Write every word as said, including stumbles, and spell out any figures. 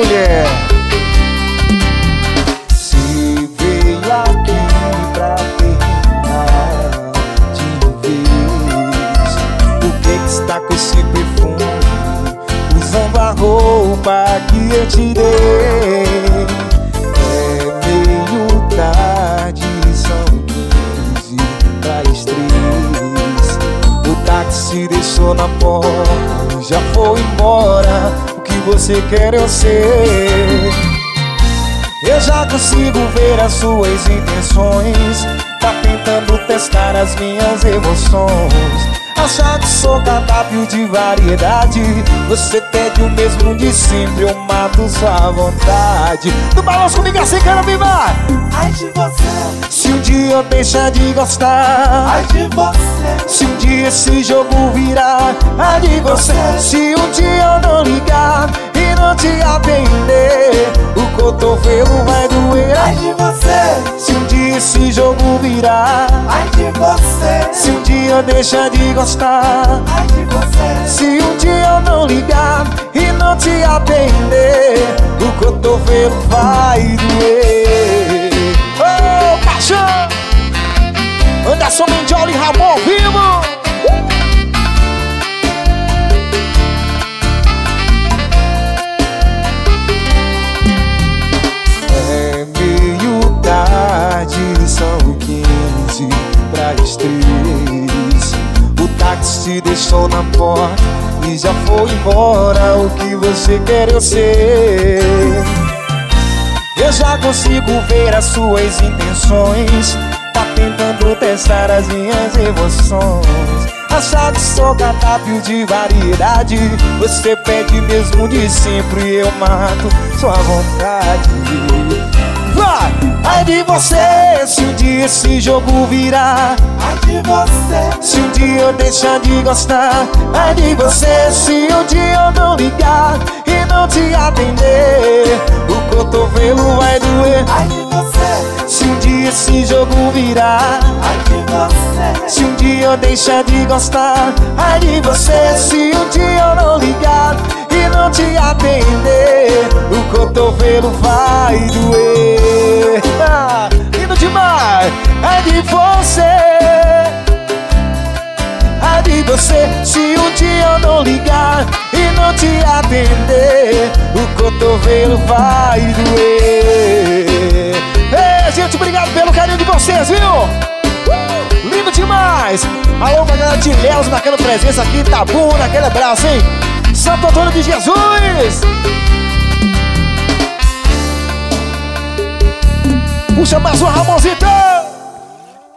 mulher. Se veio aqui pra terminar de vez, por que que está com esse perfume, usando a roupa que eu te dei? É meio tarde, são quinze para as três. O táxi deixou na porta, já foi embora. O que você quer eu sei. Eu já consigo ver as suas intenções, tá tentando testar as minhas emoções. Achar que sou cardápio de variedade, você pede o mesmo de sempre, eu mato sua vontade. Tu balança comigo assim, quero me vai. Ai de você, se um dia eu deixar de gostar, ai de você, se um dia esse jogo virar, ai de você. Se um dia eu não ligar e não te atender, o cotovelo vai doer. ai de você, se um dia esse jogo virar, ai de você, se um dia eu deixar de gostar, ai de você, se um dia eu não ligar e não te atender, o cotovelo vai doer. Ô, oh, paixão! Anderson Mendiola e Ramon vivo! É meio tarde, são quinze para as três. O táxi deixou na porta e já foi embora. O que você quer eu sei. Eu já consigo ver as suas intenções, tá tentando testar as minhas emoções. Achar que sou cardápio de variedade, você pede mesmo de sempre, eu mato sua vontade. Vai! Ai de você, se um dia esse jogo virar, ai de você, se um dia eu deixar de gostar, ai de você. Se um dia eu não ligar e não te atender, o cotovelo vai doer. ai de você, se um dia esse jogo virar, ai de você, se um dia eu deixar de gostar, ai de você. Se um dia eu não ligar e não te atender, o cotovelo vai doer. Ah, lindo demais! É de você, é de você. Se um dia eu não ligar e não te atender, o cotovelo vai doer. Ei, gente, obrigado pelo carinho de vocês, viu? Uh, lindo demais! Alô, pra galera de Ilhéus marcando presença aqui, Itabuna, aquele abraço, hein? Santo Antônio de Jesus! Puxa mais uma, Ramonzito!